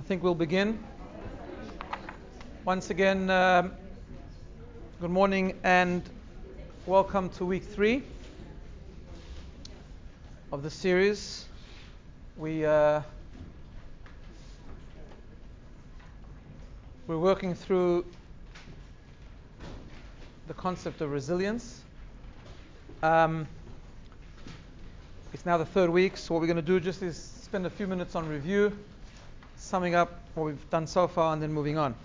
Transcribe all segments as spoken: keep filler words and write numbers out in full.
think we'll begin. Once again, um, good morning and welcome to week three of the series. We, uh, we're working through the concept of resilience. Um, it's now the third week, so what we're going to do just is spend a few minutes on review, summing up what we've done so far, and then moving on.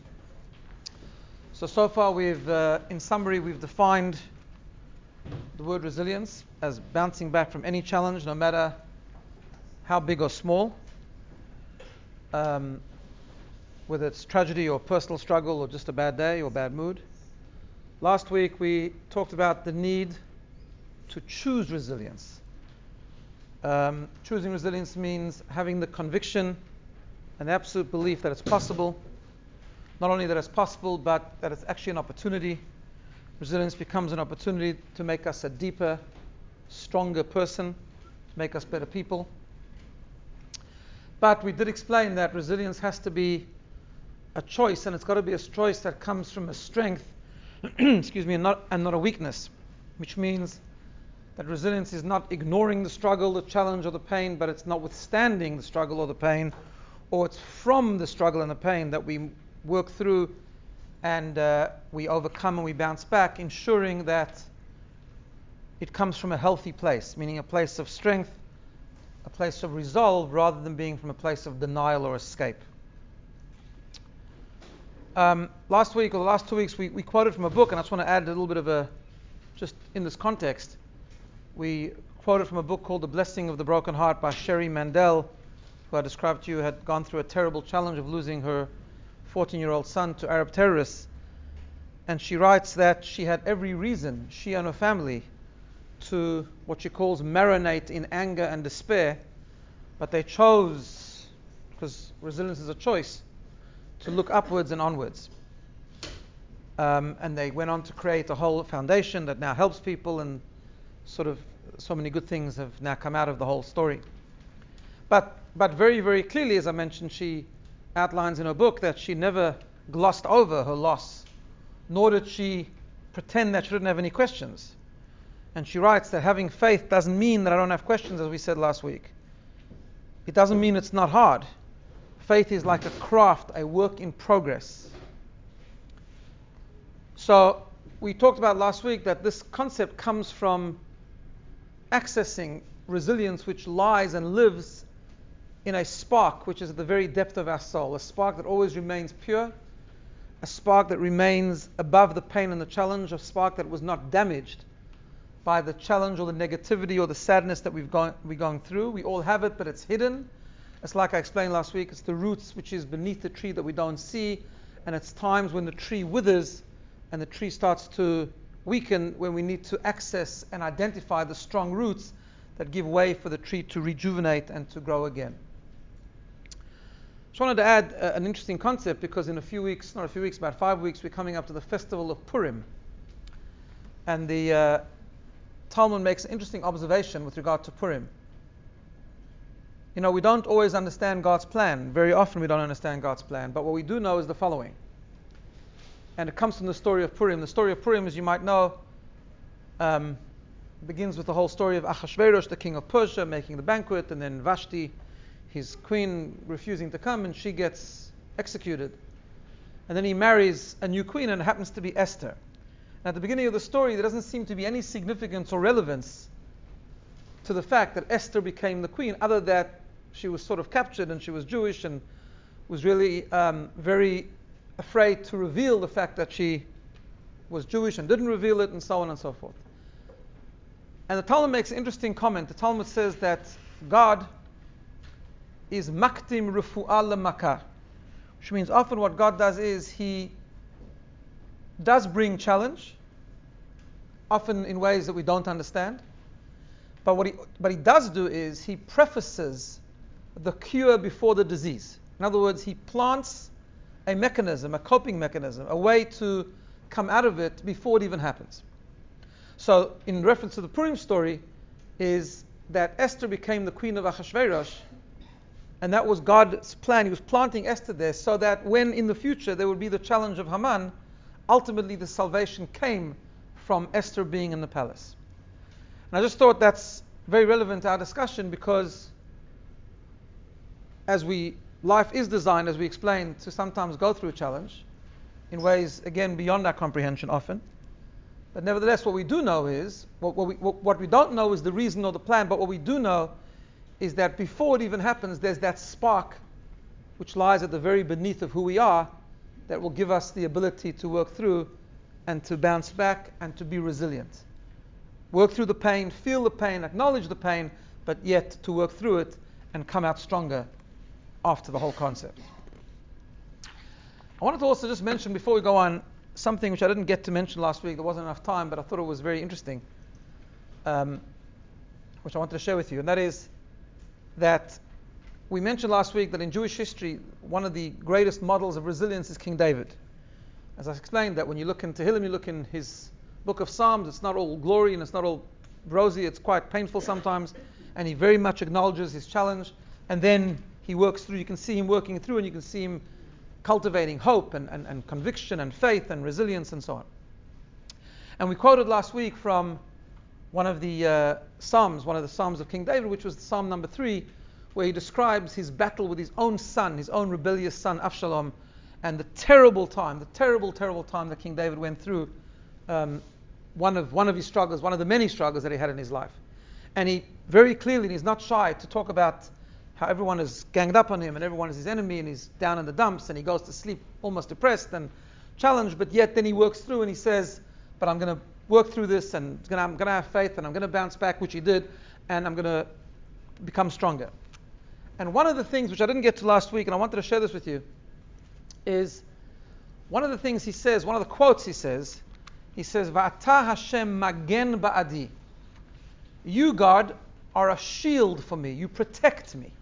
So, so far we've, uh, in summary, we've defined the word resilience as bouncing back from any challenge, no matter how big or small, um, whether it's tragedy or personal struggle or just a bad day or bad mood. Last week we talked about the need to choose resilience. Um, choosing resilience means having the conviction and absolute belief that it's possible. Not only that it's possible, but that it's actually an opportunity. Resilience becomes an opportunity to make us a deeper, stronger person, to make us better people. But we did explain that resilience has to be a choice, and it's got to be a choice that comes from a strength, excuse me, and not, and not a weakness, which means that resilience is not ignoring the struggle, the challenge, or the pain, but it's not withstanding the struggle or the pain, or it's from the struggle and the pain that we work through and uh, we overcome and we bounce back, ensuring that it comes from a healthy place, meaning a place of strength, a place of resolve, rather than being from a place of denial or escape. Um, last week, or the last two weeks, we, we quoted from a book, and I just want to add a little bit of a, just in this context, we quoted from a book called The Blessing of the Broken Heart by Sherry Mandel, who I described to you had gone through a terrible challenge of losing her fourteen-year-old son to Arab terrorists. And she writes that she had every reason, she and her family, to what she calls marinate in anger and despair, but they chose, because resilience is a choice, to look upwards and onwards. Um, and they went on to create a whole foundation that now helps people, and sort of so many good things have now come out of the whole story. But but very, very clearly, as I mentioned, she outlines in her book that she never glossed over her loss, nor did she pretend that she didn't have any questions. And she writes that having faith doesn't mean that I don't have questions, as we said last week. It doesn't mean it's not hard. Faith is like a craft, a work in progress. So we talked about last week that this concept comes from accessing resilience, which lies and lives in a spark which is at the very depth of our soul, a spark that always remains pure, a spark that remains above the pain and the challenge, a spark that was not damaged by the challenge or the negativity or the sadness that we've gone, we're going through. We all have it, but it's hidden. It's like I explained last week, it's the roots which is beneath the tree that we don't see, and it's times when the tree withers and the tree starts to weaken when we need to access and identify the strong roots that give way for the tree to rejuvenate and to grow again. Just wanted to add uh, an interesting concept, because in a few weeks, not a few weeks, about five weeks, we're coming up to the festival of Purim. And the uh, Talmud makes an interesting observation with regard to Purim. You know, we don't always understand God's plan. Very often we don't understand God's plan. But what we do know is the following. And it comes from the story of Purim. The story of Purim, as you might know, um, begins with the whole story of Achashverosh, the king of Persia, making the banquet, and then Vashti, his queen, refusing to come, and she gets executed. And then he marries a new queen, and it happens to be Esther. And at the beginning of the story, there doesn't seem to be any significance or relevance to the fact that Esther became the queen, other than that she was sort of captured and she was Jewish and was really um, very afraid to reveal the fact that she was Jewish and didn't reveal it, and so on and so forth. And the Talmud makes an interesting comment. The Talmud says that God is maktim refu'ah lemakar, which means often what God does is He does bring challenge, often in ways that we don't understand. But what He but He does do is He prefaces the cure before the disease. In other words, He plants a mechanism, a coping mechanism, a way to come out of it before it even happens. So, in reference to the Purim story, is that Esther became the queen of Achashverosh, And that was God's plan. He was planting Esther there so that when in the future there would be the challenge of Haman, ultimately the salvation came from Esther being in the palace. And I just thought that's very relevant to our discussion, because as we, life is designed, as we explained, to sometimes go through a challenge in ways, again, beyond our comprehension often. But nevertheless, what we do know is, what, what, we, what, what we don't know is the reason or the plan, but what we do know is that before it even happens, there's that spark which lies at the very beneath of who we are that will give us the ability to work through and to bounce back and to be resilient. Work through the pain, feel the pain, acknowledge the pain, but yet to work through it and come out stronger after the whole concept. I wanted to also just mention, before we go on, something which I didn't get to mention last week. There wasn't enough time, but I thought it was very interesting, um, which I wanted to share with you. And that is that we mentioned last week that in Jewish history, one of the greatest models of resilience is King David. As I explained, that when you look into Tehillim, you look in his book of Psalms, it's not all glory and it's not all rosy, it's quite painful sometimes, and he very much acknowledges his challenge, and then he works through. You can see him working through, and you can see him cultivating hope and, and, and conviction and faith and resilience and so on. And we quoted last week from one of the uh, Psalms, one of the Psalms of King David, which was Psalm number three, where he describes his battle with his own son, his own rebellious son, Avshalom, and the terrible time, the terrible, terrible time that King David went through, um, one of one of his struggles, one of the many struggles that he had in his life. And he very clearly, and he's not shy to talk about how everyone is ganged up on him and everyone is his enemy and he's down in the dumps and he goes to sleep almost depressed and challenged, but yet then he works through and he says, but I'm going to work through this and I'm going to have faith and I'm going to bounce back, which he did, and I'm going to become stronger. And one of the things which I didn't get to last week, and I wanted to share this with you, is one of the things he says, one of the quotes he says, he says, Va'ata Hashem magen ba'adi. You, God, are a shield for me. You protect me.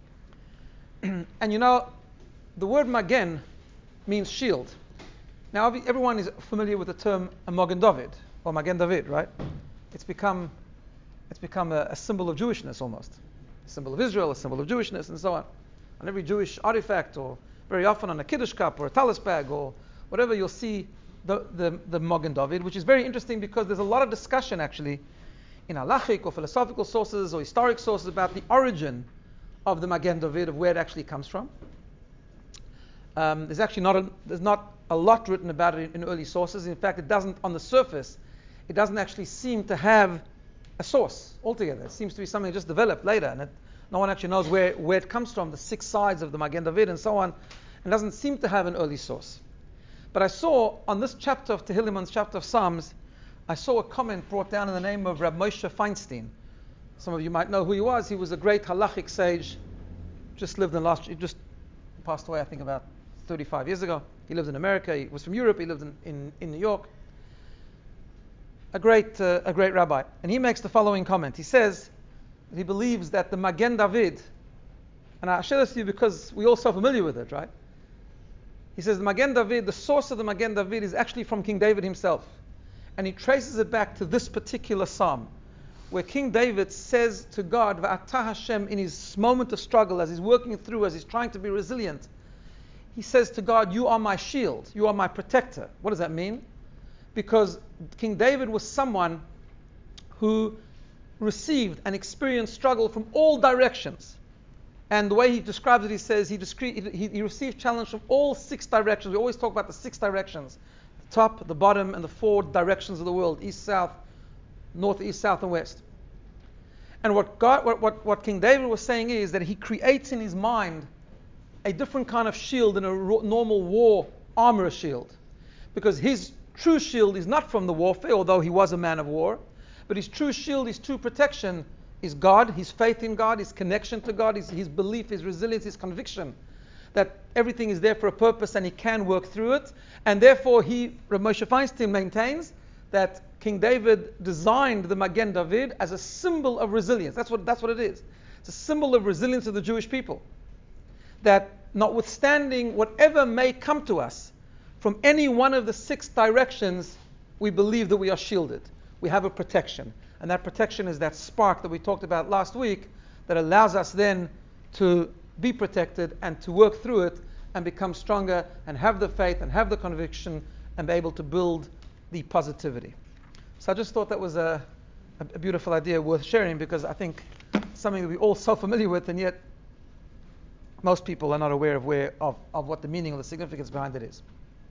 And you know, the word magen means shield. Now, everyone is familiar with the term Magen David, or Magen David, right? It's become, it's become a, a symbol of Jewishness almost. A symbol of Israel, a symbol of Jewishness, and so on. On every Jewish artifact, or very often on a Kiddush cup, or a talis bag, or whatever, you'll see the, the, the Magen David, which is very interesting because there's a lot of discussion actually in halachic or philosophical sources or historic sources about the origin of the Magen David, of where it actually comes from. Um, there's actually not a, there's not a lot written about it in, in early sources. In fact, it doesn't, on the surface, it doesn't actually seem to have a source altogether. It seems to be something just developed later, and it, no one actually knows where, where it comes from, the six sides of the Magen David and so on. It doesn't seem to have an early source. But I saw on this chapter of Tehillim, on this chapter of Psalms, I saw a comment brought down in the name of Rab Moshe Feinstein. Some of you might know who he was. He was a great halachic sage. Just lived in the last, he just passed away, I think, about thirty-five years ago. He lived in America. He was from Europe. He lived in, in, in New York. A great, uh, a great rabbi. And he makes the following comment. He says that he believes that the Magen David, and I share this with you because we're all so familiar with it, right? He says the Magen David, the source of the Magen David is actually from King David himself. And he traces it back to this particular psalm, where King David says to God, Va'ata Hashem, in his moment of struggle, as he's working through, as he's trying to be resilient, he says to God, you are my shield, you are my protector. What does that mean? Because King David was someone who received and experienced struggle from all directions. And the way he describes it, he says he, discre- he, he received challenge from all six directions. We always talk about the six directions. The top, the bottom, and the four directions of the world. East, south, north, east, south, and west. And what, God, what, what, what King David was saying is that he creates in his mind a different kind of shield than a ro- normal war armor shield. Because his true shield is not from the warfare, although he was a man of war. But his true shield, his true protection is God, his faith in God, his connection to God, his, his belief, his resilience, his conviction that everything is there for a purpose and he can work through it. And therefore he, Rav Moshe Feinstein maintains that King David designed the Magen David as a symbol of resilience. That's what, that's what it is. It's a symbol of resilience of the Jewish people. That notwithstanding whatever may come to us from any one of the six directions, we believe that we are shielded. We have a protection. And that protection is that spark that we talked about last week that allows us then to be protected, and to work through it and become stronger and have the faith and have the conviction and be able to build the positivity. So I just thought that was a, a beautiful idea worth sharing, because I think something that we're all so familiar with, and yet most people are not aware of where of, of what the meaning or the significance behind it is.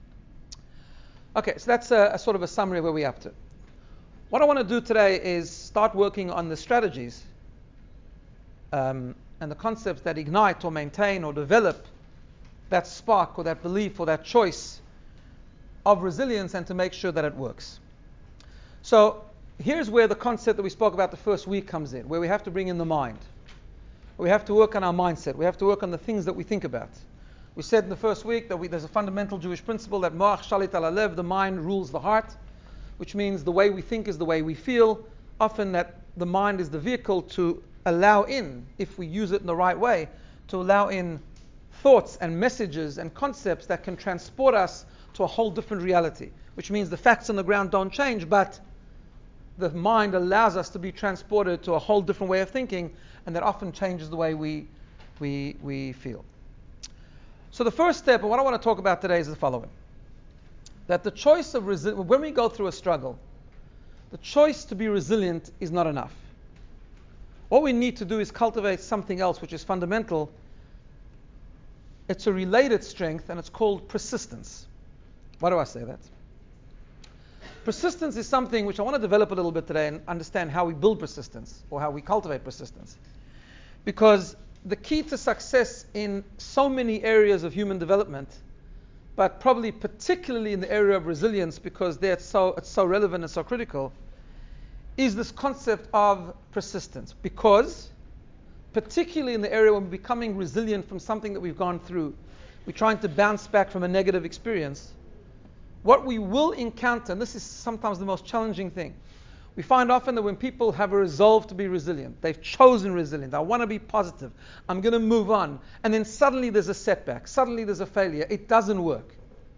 Okay, so that's a, a sort of a summary of where we're up to. What I want to do today is start working on the strategies um, and the concepts that ignite or maintain or develop that spark or that belief or that choice of resilience, and to make sure that it works. So here's where the concept that we spoke about the first week comes in, where we have to bring in the mind. We have to work on our mindset. We have to work on the things that we think about. We said in the first week that we, there's a fundamental Jewish principle that moach shalit al halev, the mind rules the heart, which means the way we think is the way we feel. Often that the mind is the vehicle to allow in, if we use it in the right way, to allow in thoughts and messages and concepts that can transport us to a whole different reality, which means the facts on the ground don't change, but the mind allows us to be transported to a whole different way of thinking, and that often changes the way we we we feel. So the first step, and what I want to talk about today, is the following: that the choice of resi- when we go through a struggle, the choice to be resilient is not enough. What we need to do is cultivate something else, which is fundamental. It's a related strength, and it's called persistence. Why do I say that? Persistence is something which I want to develop a little bit today and understand how we build persistence or how we cultivate persistence. Because the key to success in so many areas of human development, but probably particularly in the area of resilience, because there it's so, it's so relevant and so critical, is this concept of persistence. Because particularly in the area when we're becoming resilient from something that we've gone through, we're trying to bounce back from a negative experience, what we will encounter, and this is sometimes the most challenging thing, we find often that when people have a resolve to be resilient, they've chosen resilience, I want to be positive, I'm going to move on, and then suddenly there's a setback, suddenly there's a failure, it doesn't work.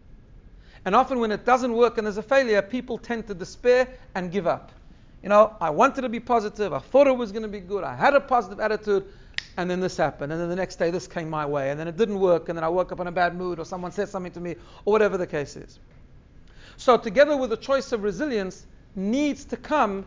And often when it doesn't work and there's a failure, people tend to despair and give up. You know, I wanted to be positive, I thought it was going to be good, I had a positive attitude, and then this happened, and then the next day this came my way, and then it didn't work, and then I woke up in a bad mood, or someone said something to me, or whatever the case is. So together with the choice of resilience needs to come,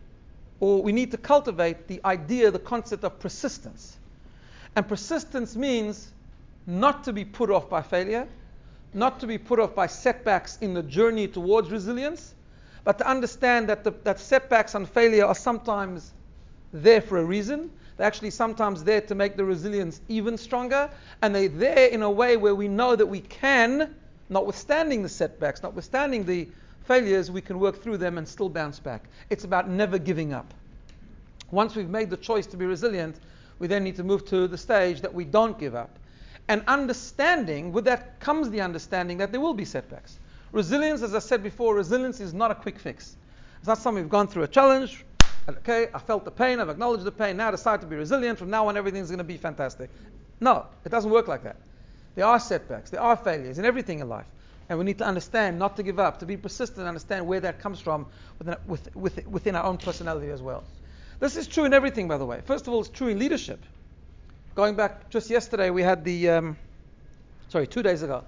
or we need to cultivate the idea, the concept of persistence. And persistence means not to be put off by failure, not to be put off by setbacks in the journey towards resilience, but to understand that, the, that setbacks and failure are sometimes there for a reason. They're actually sometimes there to make the resilience even stronger, and they're there in a way where we know that we can, notwithstanding the setbacks, notwithstanding the failures, we can work through them and still bounce back. It's about never giving up. Once we've made the choice to be resilient, we then need to move to the stage that we don't give up. And understanding, with that comes the understanding that there will be setbacks. Resilience, as I said before, resilience is not a quick fix. It's not something we've gone through a challenge. Okay, I felt the pain, I've acknowledged the pain, now I decide to be resilient, from now on everything's going to be fantastic. No, it doesn't work like that. There are setbacks, there are failures in everything in life. And we need to understand, not to give up, to be persistent, and understand where that comes from within, with, with, within our own personality as well. This is true in everything, by the way. First of all, it's true in leadership. Going back, just yesterday we had the, um, sorry, two days ago,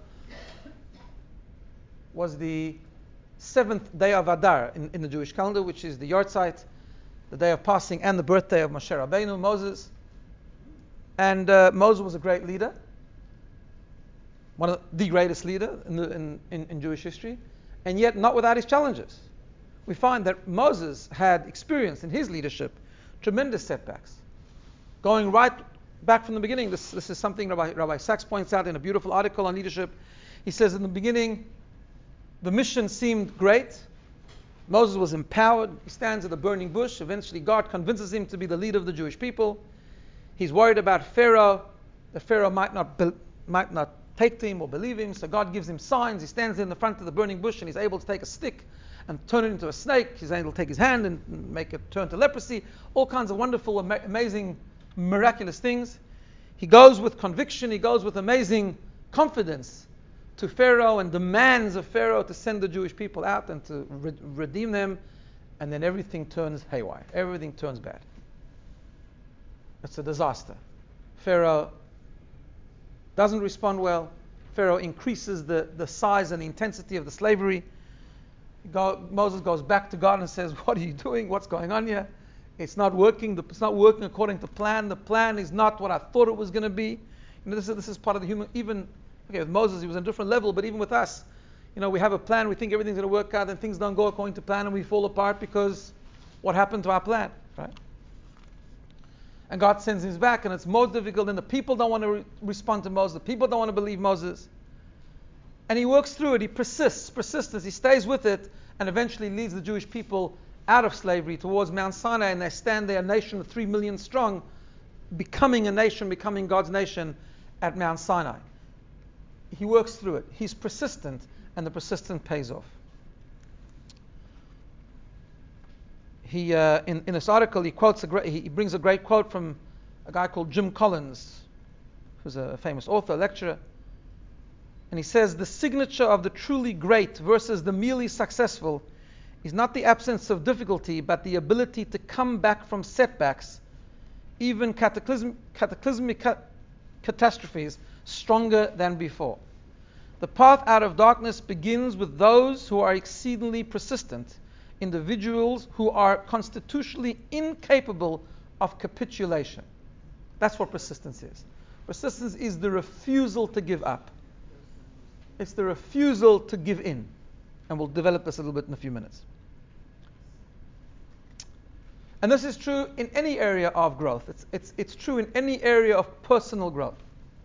was the seventh day of Adar in, in the Jewish calendar, which is the Yortzeit, the day of passing and the birthday of Moshe Rabbeinu, Moses. And uh, Moses was a great leader, one of the greatest leader in, the, in, in, in Jewish history, and yet not without his challenges. We find that Moses had experienced in his leadership tremendous setbacks. Going right back from the beginning, this, this is something Rabbi, Rabbi Sachs points out in a beautiful article on leadership. He says in the beginning, the mission seemed great. Moses was empowered. He stands at a burning bush. Eventually God convinces him to be the leader of the Jewish people. He's worried about Pharaoh. The Pharaoh might not be, might not take to him or believe him, so God gives him signs. He stands in the front of the burning bush and he's able to take a stick and turn it into a snake. He's able to take his hand and make it turn to leprosy. All kinds of wonderful, ama- amazing, miraculous things. He goes with conviction. He goes with amazing confidence to Pharaoh and demands of Pharaoh to send the Jewish people out and to re- redeem them. And then everything turns haywire. Everything turns bad. It's a disaster. Pharaoh doesn't respond well. Pharaoh increases the, the size and the intensity of the slavery. God, Moses goes back to God and says, what are you doing? What's going on here? It's not working. It's not working according to plan. The plan is not what I thought it was going to be. You know, this is this is part of the human. Even okay, with Moses, he was on a different level. But even with us, you know, we have a plan. We think everything's going to work out, and things don't go according to plan, and we fall apart because what happened to our plan, right? And God sends him back, and it's more difficult. And the people don't want to re- respond to Moses. The people don't want to believe Moses. And he works through it. He persists, persistence. He stays with it, and eventually leads the Jewish people out of slavery towards Mount Sinai, and they stand there, a nation of three million strong, becoming a nation, becoming God's nation at Mount Sinai. He works through it. He's persistent, and the persistence pays off. He, uh, in, in this article, he quotes a great, he brings a great quote from a guy called Jim Collins, who's a famous author, lecturer. And he says, the signature of the truly great versus the merely successful is not the absence of difficulty, but the ability to come back from setbacks, even cataclysm, cataclysmic cat, catastrophes, stronger than before. The path out of darkness begins with those who are exceedingly persistent, individuals who are constitutionally incapable of capitulation. That's what persistence is. Persistence is the refusal to give up. It's the refusal to give in. And we'll develop this a little bit in a few minutes. And this is true in any area of growth. It's, it's, it's true in any area of personal growth.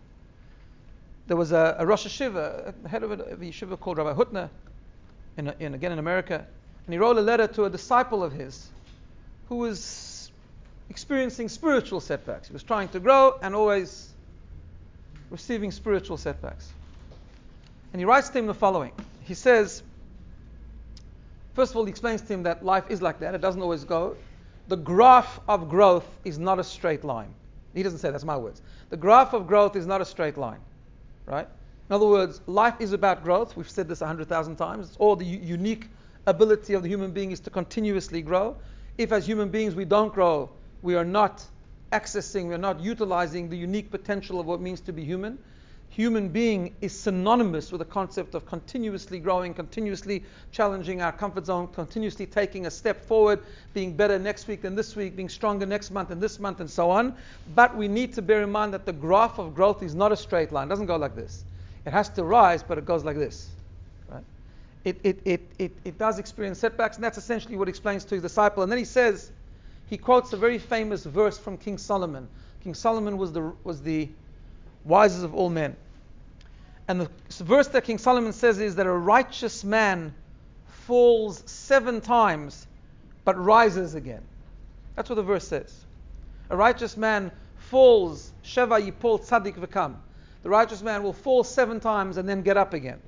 There was a, a Rosh Hashiva, a head of a, of a yeshiva called Rabbi Hutner, in, in, again in America, and he wrote a letter to a disciple of his who was experiencing spiritual setbacks. He was trying to grow and always receiving spiritual setbacks. And he writes to him the following. He says, first of all, he explains to him that life is like that. It doesn't always go. The graph of growth is not a straight line. He doesn't say, that's my words. The graph of growth is not a straight line, right? In other words, life is about growth. We've said this a hundred thousand times. It's all the u- unique ability of the human being is to continuously grow. If as human beings we don't grow, we are not accessing, we are not utilizing the unique potential of what it means to be human. Human being is synonymous with the concept of continuously growing, continuously challenging our comfort zone, continuously taking a step forward, being better next week than this week, being stronger next month than this month, and so on. But we need to bear in mind that the graph of growth is not a straight line. It doesn't go like this. It has to rise, but it goes like this. Right? It, it, it, it, it does experience setbacks, and that's essentially what he explains to his disciple. And then he says, he quotes a very famous verse from King Solomon. King Solomon was the was the wisest of all men. And the verse that King Solomon says is that a righteous man falls seven times but rises again. That's what the verse says. A righteous man falls, Sheva Yipol Tzadik V'kam. The righteous man will fall seven times and then get up again.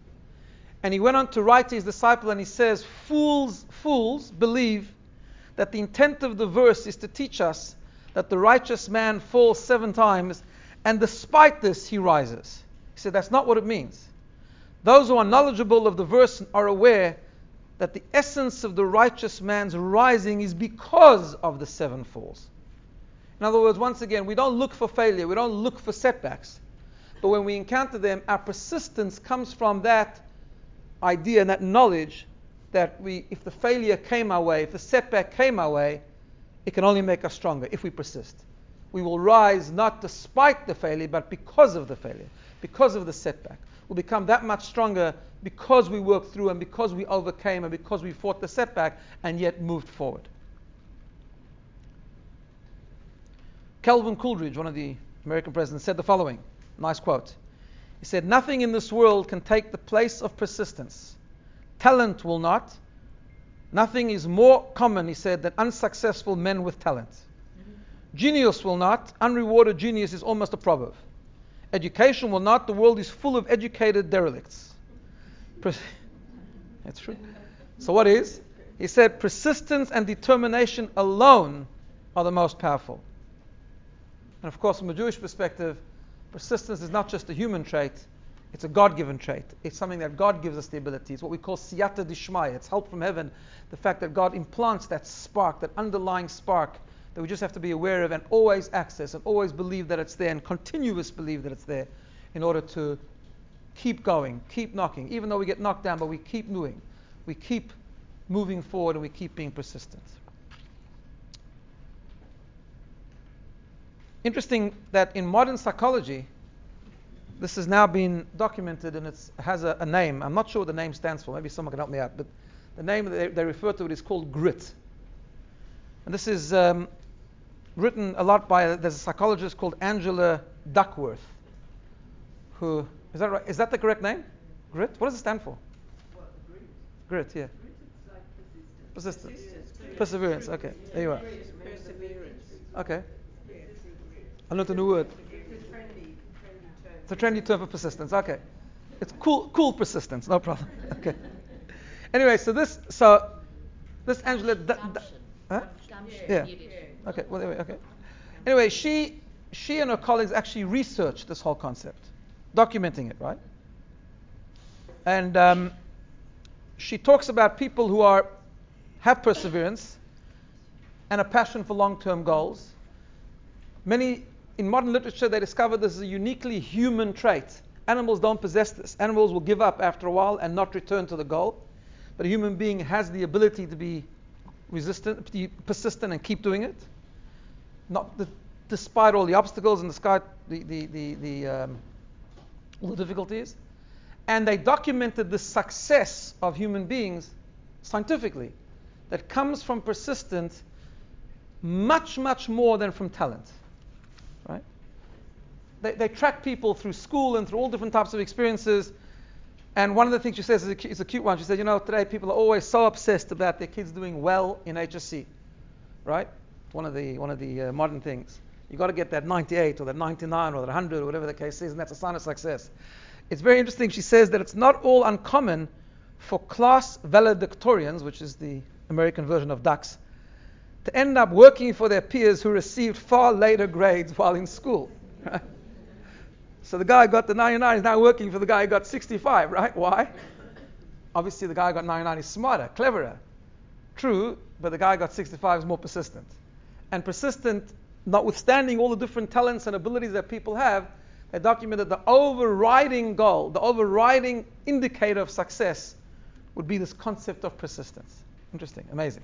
And he went on to write to his disciple and he says, Fools, fools believe that the intent of the verse is to teach us that the righteous man falls seven times and despite this he rises. He said that's not what it means. Those who are knowledgeable of the verse are aware that the essence of the righteous man's rising is because of the seven falls. In other words, once again, we don't look for failure, we don't look for setbacks. But when we encounter them, our persistence comes from that idea and that knowledge that we, if the failure came our way, if the setback came our way, it can only make us stronger if we persist. We will rise not despite the failure, but because of the failure, because of the setback. We'll become that much stronger because we worked through and because we overcame and because we fought the setback and yet moved forward. Calvin Coolidge, one of the American presidents, said the following. Nice quote. He said, nothing in this world can take the place of persistence. Talent will not. Nothing is more common, he said, than unsuccessful men with talent. Genius will not. Unrewarded genius is almost a proverb. Education will not. The world is full of educated derelicts. Pers- That's true. So what is? He said, persistence and determination alone are the most powerful. And of course, from a Jewish perspective, persistence is not just a human trait, it's a God-given trait. It's something that God gives us the ability. It's what we call siyata dishmaya. It's help from heaven. The fact that God implants that spark, that underlying spark, that we just have to be aware of and always access and always believe that it's there and continuous believe that it's there. in order to keep going, keep knocking, even though we get knocked down, but we keep moving. We keep moving forward and we keep being persistent. Interesting that in modern psychology, this has now been documented and it has a, a name. I'm not sure what the name stands for. Maybe someone can help me out. But the name that they, they refer to it is called grit. And this is um, written a lot by, there's a psychologist called Angela Duckworth, who, is that right? Is that the correct name? Grit? What does it stand for? What, the grit? Grit, yeah. Grit is like persistence. Persistence. Persistence. Perseverance, okay. There you are. Perseverance. Okay. Yeah. I learned a new word. It's a trendy, trendy term. It's a trendy term for persistence. Okay. It's cool, cool persistence. No problem. Okay. Anyway, so this, so this Angela, D- D- huh? Yeah. Okay. Well, anyway, okay. Anyway, she, she and her colleagues actually researched this whole concept, documenting it, right? And um, she talks about people who are have perseverance and a passion for long-term goals. Many in modern literature, they discover this is a uniquely human trait. Animals don't possess this. Animals will give up after a while and not return to the goal. But a human being has the ability to be resistant, to be persistent, and keep doing it, not the, despite all the obstacles and the sky, the the the, the um, all the difficulties. And they documented the success of human beings scientifically, that comes from persistence much much more than from talent. Right? They, they track people through school and through all different types of experiences. And one of the things she says is a, is a cute one. She said, you know, today people are always so obsessed about their kids doing well in H S C. Right? One of the one of the uh, modern things. You've got to get that ninety-eight or that ninety-nine or that one hundred or whatever the case is, and that's a sign of success. It's very interesting. She says that it's not all uncommon for class valedictorians, which is the American version of ducks, to end up working for their peers who received far later grades while in school. Right? So the guy who got the ninety-nine is now working for the guy who got sixty-five, right? Why? Obviously the guy who got ninety-nine is smarter, cleverer. True, but the guy who got sixty-five is more persistent. And persistent, notwithstanding all the different talents and abilities that people have, they documented the overriding goal, the overriding indicator of success would be this concept of persistence. Interesting, amazing.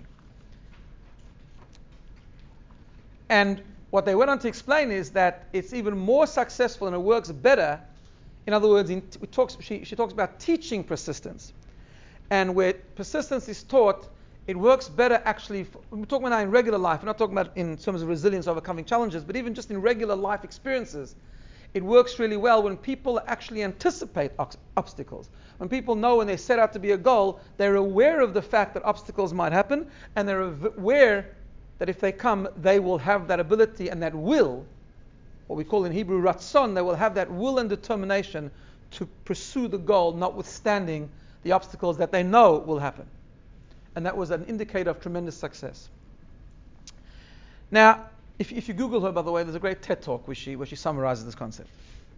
And what they went on to explain is that it's even more successful and it works better. In other words, in t- talks, she, she talks about teaching persistence. And where persistence is taught, it works better actually. For, we're talking about now in regular life. We're not talking about in terms of resilience, overcoming challenges, but even just in regular life experiences, it works really well when people actually anticipate ox- obstacles. When people know when they set out to be a goal, they're aware of the fact that obstacles might happen, and they're aware that if they come, they will have that ability and that will, what we call in Hebrew ratzon, they will have that will and determination to pursue the goal, notwithstanding the obstacles that they know will happen. And that was an indicator of tremendous success. Now, if, if you Google her, by the way, there's a great TED Talk where she, where she summarizes this concept.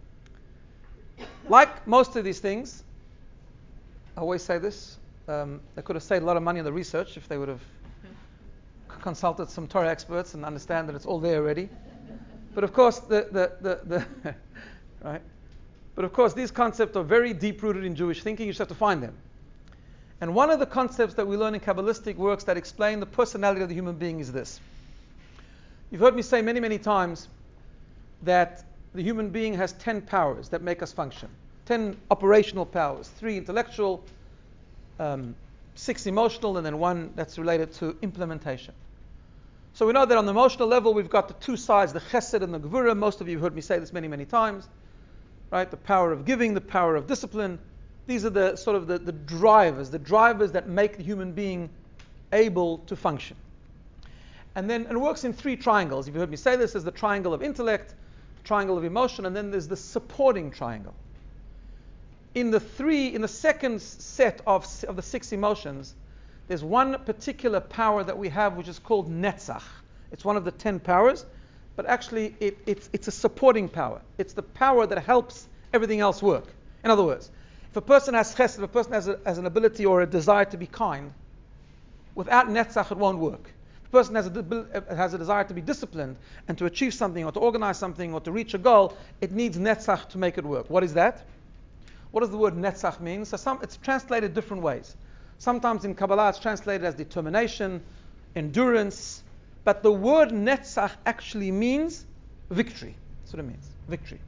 Like most of these things, I always say this, um, they could have saved a lot of money on the research if they would have consulted some Torah experts and understand that it's all there already. But of course, the, the, the, the right? But of course, these concepts are very deep-rooted in Jewish thinking. You just have to find them. And one of the concepts that we learn in Kabbalistic works that explain the personality of the human being is this. You've heard me say many, many times that the human being has ten powers that make us function. Ten operational powers, three intellectual, um, six emotional, and then one that's related to implementation. So we know that on the emotional level, we've got the two sides, the chesed and the gevura. Most of you have heard me say this many, many times. Right? The power of giving, the power of discipline. These are the sort of the, the drivers, the drivers that make the human being able to function. And then and it works in three triangles. If you heard me say this, there's the triangle of intellect, the triangle of emotion, and then there's the supporting triangle. In the three, in the second set of, of the six emotions, there's one particular power that we have which is called netzach. It's one of the ten powers, but actually it, it's, it's a supporting power. It's the power that helps everything else work. In other words, if a person has chesed, if a person has, a, has an ability or a desire to be kind, without netzach it won't work. If A person has a, has a desire to be disciplined and to achieve something or to organize something or to reach a goal, it needs netzach to make it work. What is that? What does the word netzach mean? So some, it's translated different ways. Sometimes in Kabbalah it's translated as determination, endurance, but the word netzach actually means victory. That's what it means, victory.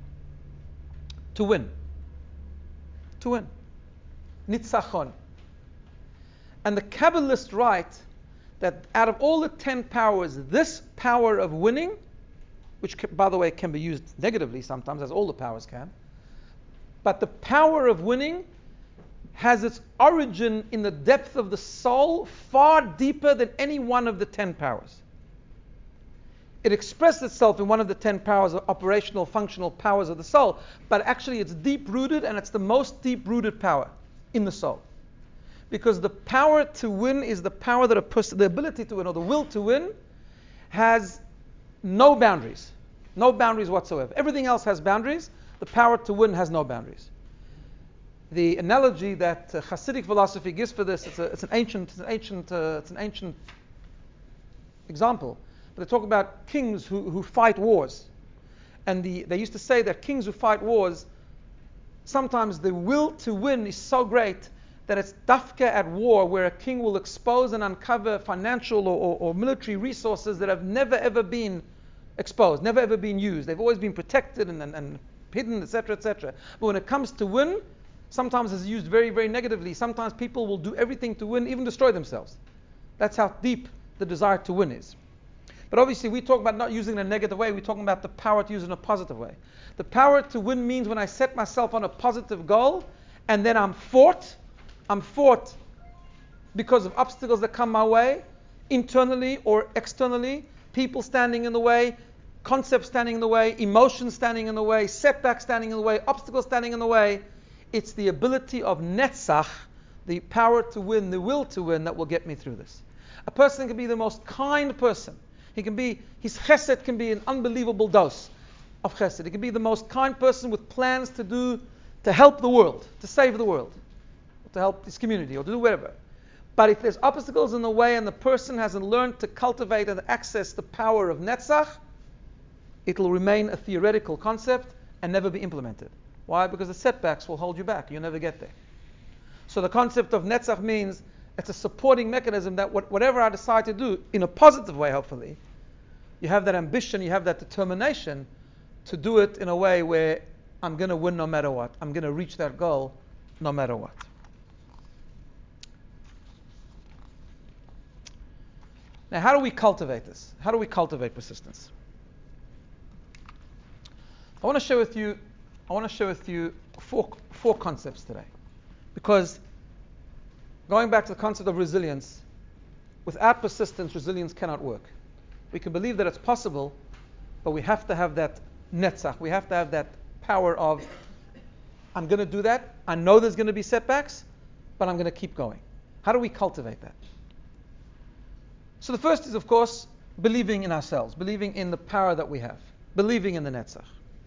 To win. To win. Nitzachon. And the Kabbalists write that out of all the ten powers, this power of winning, which by the way can be used negatively sometimes, as all the powers can, but the power of winning has its origin in the depth of the soul far deeper than any one of the ten powers. It expresses itself in one of the ten powers, of operational, functional powers of the soul, but actually it's deep-rooted, and it's the most deep-rooted power in the soul. Because the power to win is the power that a person, the ability to win or the will to win, has no boundaries. No boundaries whatsoever. Everything else has boundaries. The power to win has no boundaries. The analogy that uh, Hasidic philosophy gives for this, it's, a, it's an ancient, it's an ancient, uh, it's an ancient example. But they talk about kings who, who fight wars. And the, they used to say that kings who fight wars, sometimes the will to win is so great that it's dafka at war, where a king will expose and uncover financial or, or, or military resources that have never ever been exposed, never ever been used. They've always been protected and, and, and hidden, et cetera, et cetera. But when it comes to win, sometimes it's used very, very negatively. Sometimes people will do everything to win, even destroy themselves. That's how deep the desire to win is. But obviously we talk about not using it in a negative way, we're talking about the power to use it in a positive way. The power to win means when I set myself on a positive goal, and then I'm fought, I'm fought because of obstacles that come my way, internally or externally, people standing in the way, concepts standing in the way, emotions standing in the way, setbacks standing in the way, obstacles standing in the way. It's the ability of netzach, the power to win, the will to win, that will get me through this. A person can be the most kind person. He can be, his chesed can be an unbelievable dose of chesed. He can be the most kind person with plans to do, to help the world, to save the world, to help his community, or to do whatever. But if there's obstacles in the way and the person hasn't learned to cultivate and access the power of netzach, it will remain a theoretical concept and never be implemented. Why? Because the setbacks will hold you back. You'll never get there. So the concept of netzach means it's a supporting mechanism that whatever I decide to do, in a positive way hopefully, you have that ambition, you have that determination to do it in a way where I'm going to win no matter what. I'm going to reach that goal no matter what. Now, how do we cultivate this? How do we cultivate persistence? I want to share with you, I want to share with you four, four concepts today. Because going back to the concept of resilience, without persistence, resilience cannot work. We can believe that it's possible, but we have to have that netzach. We have to have that power of, I'm going to do that. I know there's going to be setbacks, but I'm going to keep going. How do we cultivate that? So the first is, of course, believing in ourselves, believing in the power that we have, believing in the netzach.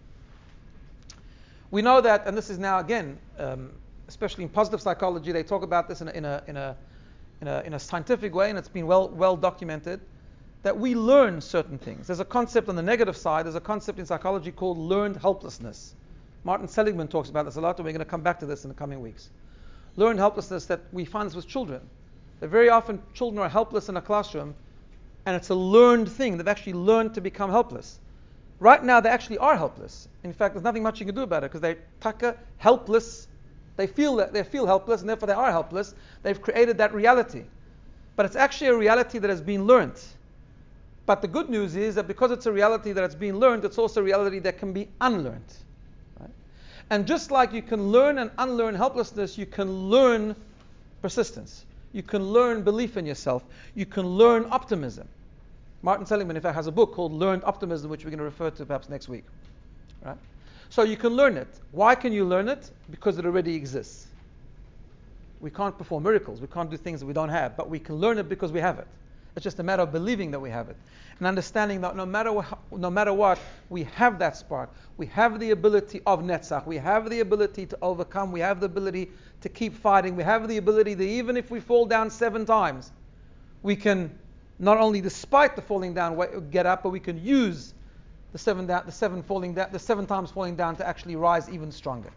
We know that, and this is now again, um, especially in positive psychology, they talk about this in a, in a, in a, in a, in a scientific way, and it's been well, well documented, that we learn certain things. There's a concept on the negative side, there's a concept in psychology called learned helplessness. Martin Seligman talks about this a lot, and we're going to come back to this in the coming weeks. Learned helplessness that we find with children. That very often children are helpless in a classroom, and it's a learned thing. They've actually learned to become helpless. Right now, they actually are helpless. In fact, there's nothing much you can do about it because they're taka, helpless. They feel that they feel helpless, and therefore they are helpless. They've created that reality, but it's actually a reality that has been learned. But the good news is that because it's a reality that has been learned, it's also a reality that can be unlearned. Right? And just like you can learn and unlearn helplessness, you can learn persistence. You can learn belief in yourself. You can learn optimism. Martin Seligman, in fact, has a book called Learned Optimism, which we're going to refer to perhaps next week. Right? So you can learn it. Why can you learn it? Because it already exists. We can't perform miracles. We can't do things that we don't have, but we can learn it because we have it. It's just a matter of believing that we have it and understanding that no matter what, no matter what, we have that spark. We have the ability of netzach. We have the ability to overcome. We have the ability to keep fighting. We have the ability that even if we fall down seven times, we can not only despite the falling down get up, but we can use the seven down, the seven falling down, the seven times falling down to actually rise even stronger.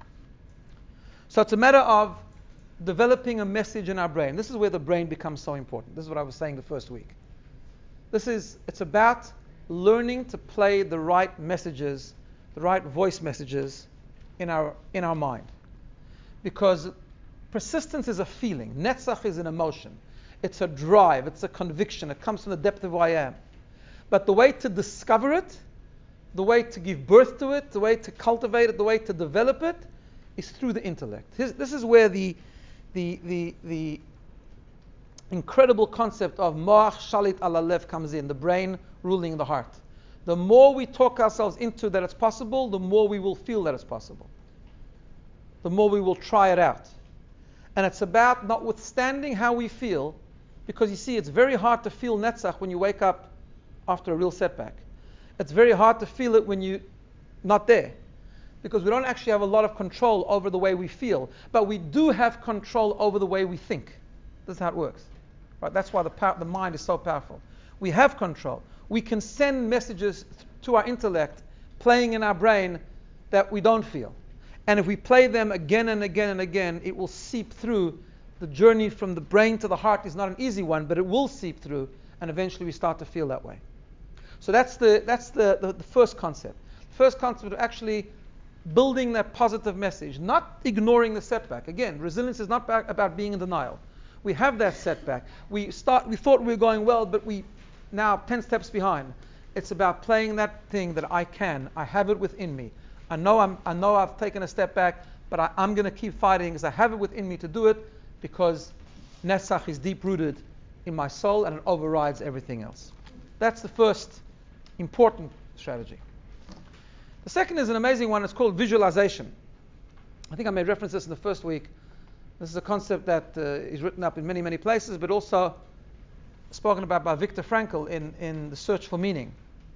So it's a matter of developing a message in our brain. This is where the brain becomes so important. This is what I was saying the first week. This is, it's about learning to play the right messages, the right voice messages in our in our mind. Because persistence is a feeling. Netzach is an emotion. It's a drive. It's a conviction. It comes from the depth of who I am. But the way to discover it, the way to give birth to it, the way to cultivate it, the way to develop it, is through the intellect. This is where the the the the incredible concept of moach shalit ala lev comes in, the brain ruling the heart. The more we talk ourselves into that it's possible, the more we will feel that it's possible. The more we will try it out. And it's about notwithstanding how we feel, because you see, it's very hard to feel netzach when you wake up after a real setback. It's very hard to feel it when you're not there, because we don't actually have a lot of control over the way we feel, but we do have control over the way we think. This is how it works. Right? That's why the, power, the mind is so powerful. We have control. We can send messages to our intellect, playing in our brain, that we don't feel. And if we play them again and again and again, it will seep through. The journey from the brain to the heart is not an easy one, but it will seep through, and eventually we start to feel that way. So that's the that's the, the, the first concept. The first concept of actually building that positive message, not ignoring the setback. Again, resilience is not about being in denial. We have that setback. We start. We thought we were going well, but we now ten steps behind. It's about playing that thing that I can. I have it within me. I know I'm. I know I've taken a step back, but I, I'm going to keep fighting because I have it within me to do it, because Netzach is deep rooted in my soul and it overrides everything else. That's the first important strategy. The second is an amazing one. It's called visualization. I think I made reference to this in the first week. This is a concept that uh, is written up in many, many places, but also spoken about by Viktor Frankl in, in The Search for Meaning,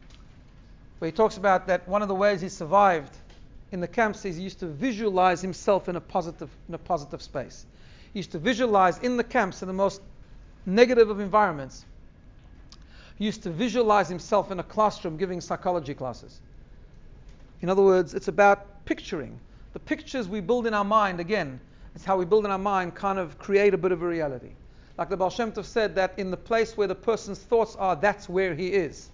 where he talks about that one of the ways he survived in the camps is he used to visualize himself in a positive, in a positive space. He used to visualize in the camps, in the most negative of environments. He used to visualize himself in a classroom giving psychology classes. In other words, it's about picturing. The pictures we build in our mind, again, it's how we build in our mind, kind of create a bit of a reality. Like the Baal Shem Tov said, that in the place where the person's thoughts are, that's where he is.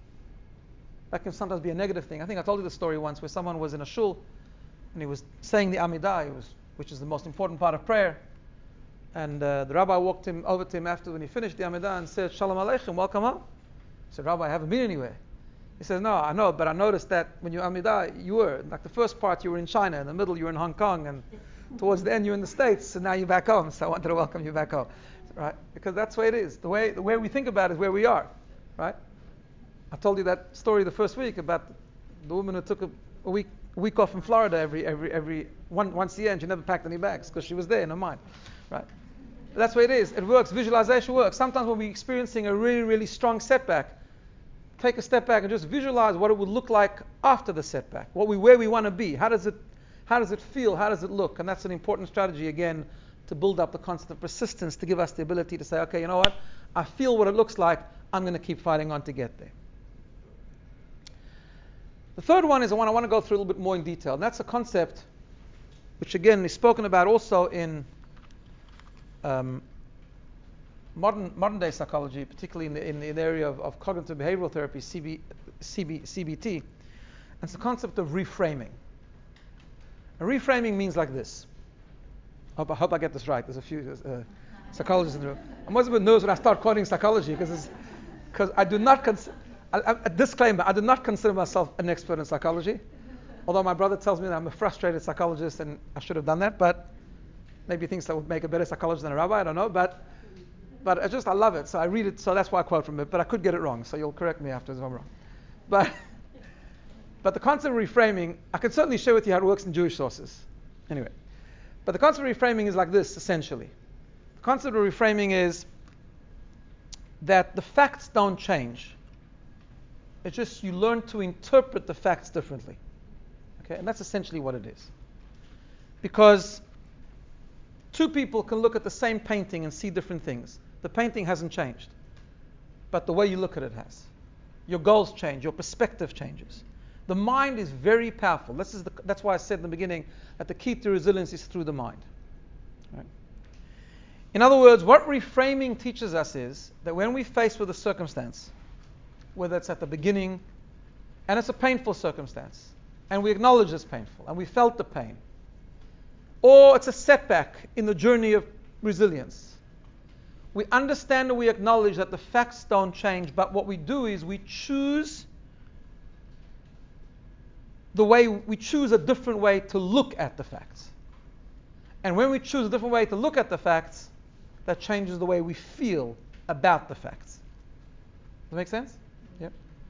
That can sometimes be a negative thing. I think I told you the story once where someone was in a shul and he was saying the Amidah, was, which is the most important part of prayer. And uh, the rabbi walked him over to him after when he finished the Amidah and said, Shalom Aleichem, welcome home. He said, Rabbi, I haven't been anywhere. He says, no, I know, but I noticed that when you Amidah, you were, like the first part you were in China, in the middle you were in Hong Kong, and towards the end you're in the States, and now you're back home, so I wanted to welcome you back home. Right? Because that's the way it is. The way the way we think about it is where we are. Right? I told you that story the first week about the woman who took a, a week a week off in Florida every every every one, once a year, and she never packed any bags because she was there in her mind. Right? That's the way it is. It works. Visualization works. Sometimes when we're experiencing a really, really strong setback, take a step back and just visualize what it would look like after the setback. What we where we want to be. How does it how does it feel? How does it look? And that's an important strategy again, to build up the constant persistence, to give us the ability to say, okay, you know what? I feel what it looks like. I'm going to keep fighting on to get there. The third one is the one I want to go through a little bit more in detail. And that's a concept which, again, is spoken about also in um, modern modern day psychology, particularly in the, in the, in the area of, of cognitive behavioral therapy, C B, C B, C B T. And it's the concept of reframing. And reframing means like this. I hope, I hope I get this right. There's a few uh, psychologists in the room. I'm always a bit nervous when I start quoting psychology because because I do not cons- I, I, a disclaimer, I do not consider myself an expert in psychology, although my brother tells me that I'm a frustrated psychologist and I should have done that, but maybe he thinks I would make a better psychologist than a rabbi, I don't know, but but I just, I love it, so I read it, so that's why I quote from it, but I could get it wrong, so you'll correct me afterwards if I'm wrong. But but the concept of reframing, I can certainly share with you how it works in Jewish sources. Anyway. But the concept of reframing is like this, essentially. The concept of reframing is that the facts don't change. It's just you learn to interpret the facts differently. Okay, and that's essentially what it is. Because two people can look at the same painting and see different things. The painting hasn't changed. but the way you look at it has. Your goals change, your perspective changes. The mind is very powerful. This is the, that's why I said in the beginning that the key to resilience is through the mind. Right? In other words, what reframing teaches us is that when we face with a circumstance, whether it's at the beginning, and it's a painful circumstance, and we acknowledge it's painful, and we felt the pain, or it's a setback in the journey of resilience, we understand and we acknowledge that the facts don't change, but what we do is we choose the way, we choose a different way to look at the facts. And when we choose a different way to look at the facts, that changes the way we feel about the facts. Does that make sense? Yep.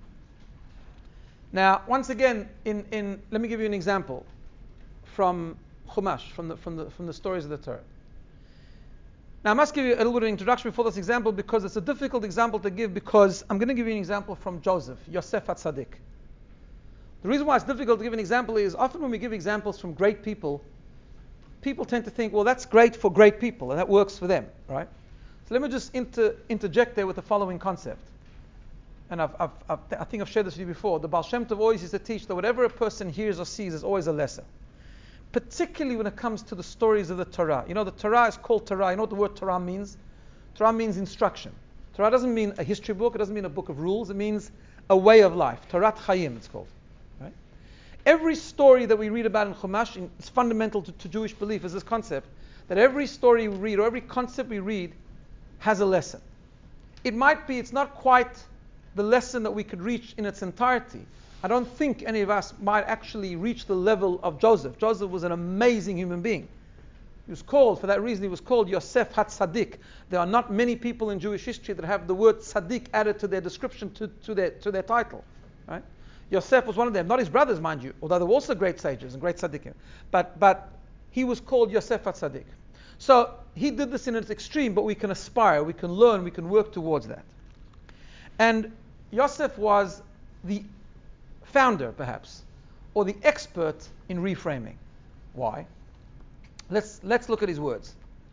Now, once again, in, in let me give you an example from Chumash, from the, from the, from the stories of the Torah. Now, I must give you a little bit of introduction before this example because it's a difficult example to give because I'm going to give you an example from Joseph, Yosef HaTzadik. The reason why it's difficult to give an example is often when we give examples from great people, people tend to think, well, that's great for great people, and that works for them, right? So let me just inter, interject there with the following concept. And I've, I've, I've, I think I've shared this with you before. The Baal Shem Tov always used to teach that whatever a person hears or sees is always a lesson. Particularly when it comes to the stories of the Torah. You know, the Torah is called Torah. You know what the word Torah means? Torah means instruction. Torah doesn't mean a history book. It doesn't mean a book of rules. It means a way of life. Torat Chaim, it's called. Right? Every story that we read about in Chumash, it's fundamental to, to Jewish belief, is this concept that every story we read or every concept we read has a lesson. It might be, it's not quite the lesson that we could reach in its entirety. I don't think any of us might actually reach the level of Joseph. Joseph was an amazing human being. He was called, for that reason, he was called Yosef HaTzadik. There are not many people in Jewish history that have the word Tzadik added to their description, to, to, their, to their title. Right? Yosef was one of them, not his brothers, mind you, although they were also great sages and great tzaddikim. But, but he was called Yosef HaTzadik. So he did this in its extreme, but we can aspire, we can learn, we can work towards that. And Yosef was the founder, perhaps, or the expert in reframing. Why? Let's let's look at his words.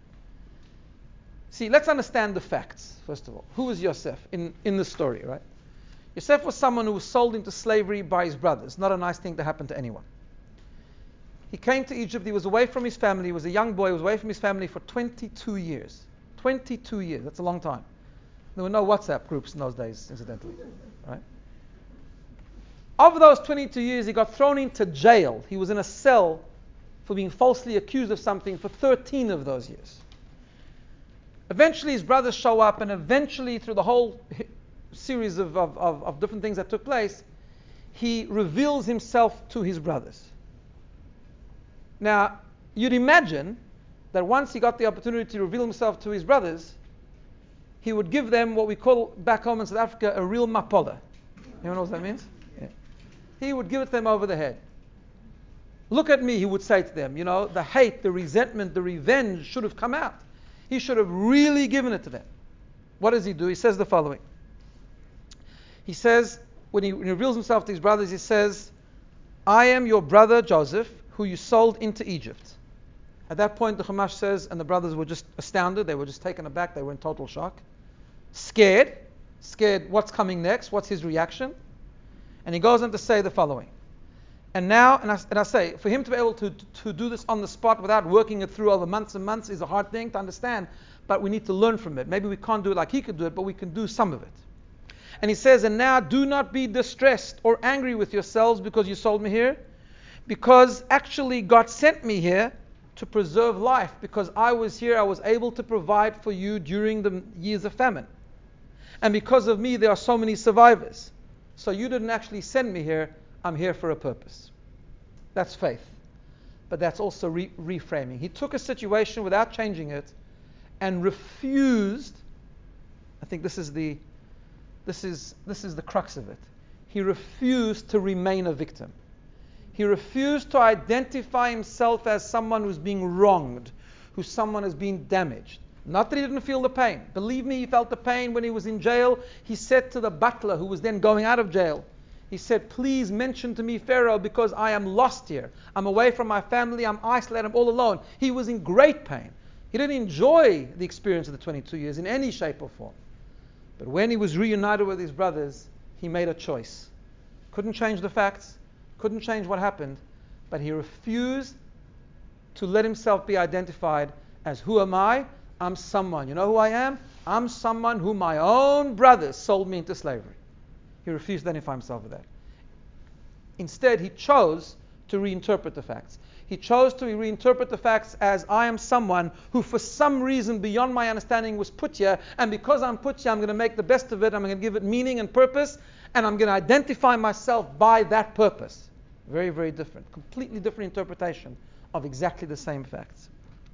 See, let's understand the facts, first of all. Who was Yosef in, in the story, right? Yosef was someone who was sold into slavery by his brothers. Not a nice thing to happen to anyone. He came to Egypt, he was away from his family, he was a young boy, he was away from his family for twenty-two years. twenty-two years, that's a long time. There were no WhatsApp groups in those days, incidentally, right? Of those twenty-two years, he got thrown into jail. He was in a cell for being falsely accused of something for thirteen of those years. Eventually, his brothers show up, and eventually, through the whole series of, of, of, of different things that took place, he reveals himself to his brothers. Now, you'd imagine that once he got the opportunity to reveal himself to his brothers, he would give them what we call back home in South Africa a real mapola. Anyone know what that means? Yeah. He would give it to them over the head. Look at me, he would say to them. You know, the hate, the resentment, the revenge should have come out. He should have really given it to them. What does he do? He says the following. He says, when he, when he reveals himself to his brothers, he says, I am your brother Joseph, who you sold into Egypt. At that point, the Chumash says, and the brothers were just astounded. They were just taken aback. They were in total shock. Scared. Scared what's coming next. What's his reaction? And he goes on to say the following. And now, and I, and I say, for him to be able to, to do this on the spot without working it through over months and months is a hard thing to understand, but we need to learn from it. Maybe we can't do it like he could do it, but we can do some of it. And he says, and now do not be distressed or angry with yourselves because you sold me here, because actually God sent me here to preserve life, because I was here, I was able to provide for you during the years of famine. And because of me, there are so many survivors. So you didn't actually send me here, I'm here for a purpose. That's faith. But that's also re- reframing. He took a situation without changing it and refused, I think this is the this is this is the crux of it. He refused to remain a victim. He refused to identify himself as someone who's being wronged, who's someone who's been damaged. Not that he didn't feel the pain. Believe me, he felt the pain when he was in jail. He said to the butler who was then going out of jail, he said, please mention to me Pharaoh because I am lost here. I'm away from my family. I'm isolated. I'm all alone. He was in great pain. He didn't enjoy the experience of the twenty-two years in any shape or form. But when he was reunited with his brothers, he made a choice. Couldn't change the facts, couldn't change what happened, but he refused to let himself be identified as, who am I? I'm someone. You know who I am? I'm someone who my own brothers sold me into slavery. He refused to identify himself with that. Instead, he chose to reinterpret the facts. He chose to reinterpret the facts as, I am someone who for some reason beyond my understanding was put here, and because I'm put here, I'm going to make the best of it, I'm going to give it meaning and purpose, and I'm going to identify myself by that purpose. Very, very different. Completely different interpretation of exactly the same facts.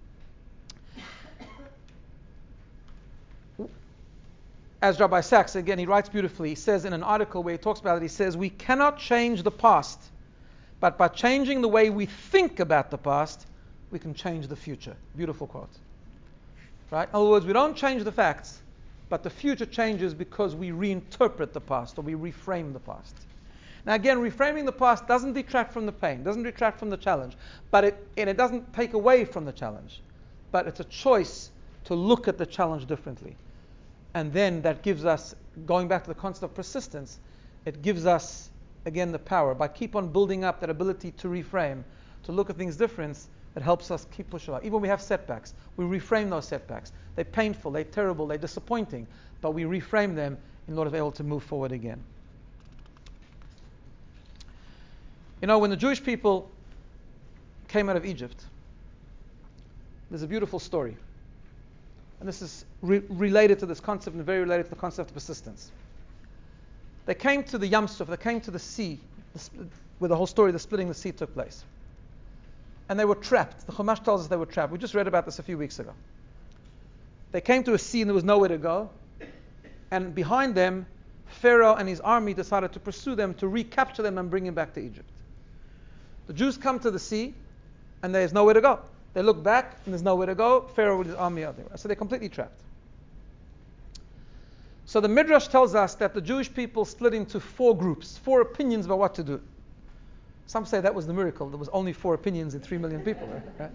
As Rabbi Sachs, again, he writes beautifully, he says in an article where he talks about it, he says, we cannot change the past, but by changing the way we think about the past, we can change the future. Beautiful quote. Right? In other words, we don't change the facts, but the future changes because we reinterpret the past, or we reframe the past. Now again, reframing the past doesn't detract from the pain, doesn't detract from the challenge, but it, and it doesn't take away from the challenge. But it's a choice to look at the challenge differently. And then that gives us, going back to the concept of persistence, it gives us, again, the power. By keep on building up that ability to reframe, to look at things different, it helps us keep pushing on. Even when we have setbacks, we reframe those setbacks. They're painful, they're terrible, they're disappointing, but we reframe them in order to be able to move forward again. You know, when the Jewish people came out of Egypt, there's a beautiful story. And this is re- related to this concept and very related to the concept of persistence. They came to the Yam Suf, they came to the sea, the sp- where the whole story of the splitting the sea took place. And they were trapped. The Chumash tells us they were trapped. We just read about this a few weeks ago. They came to a sea and there was nowhere to go. And behind them, Pharaoh and his army decided to pursue them, to recapture them and bring them back to Egypt. The Jews come to the sea and there's nowhere to go. They look back and there's nowhere to go. Pharaoh with his army out there. So they're completely trapped. So the Midrash tells us that the Jewish people split into four groups, four opinions about what to do. Some say that was the miracle. There was only four opinions in three million people. Right?